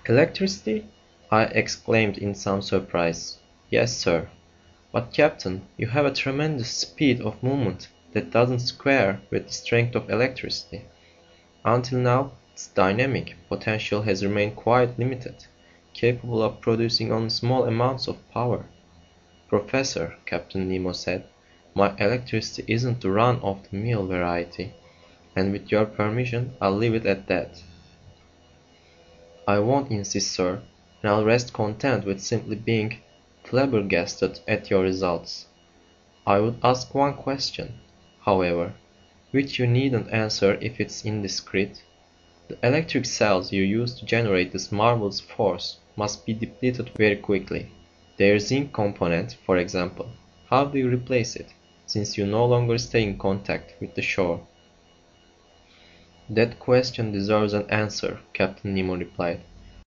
Electricity? I exclaimed in some surprise. Yes, sir. But Captain, you have a tremendous speed of movement that doesn't square with the strength of electricity. Until now, its dynamic potential has remained quite limited, capable of producing only small amounts of power. Professor, Captain Nemo said, my electricity isn't the run-of-the-mill variety, and with your permission I'll leave it at that. I won't insist, sir, and I'll rest content with simply being flabbergasted at your results. I would ask one question, however, which you needn't answer if it's indiscreet. The electric cells you use to generate this marvelous force must be depleted very quickly. Their zinc component, for example. How do you replace it, since you no longer stay in contact with the shore? That question deserves an answer, Captain Nemo replied.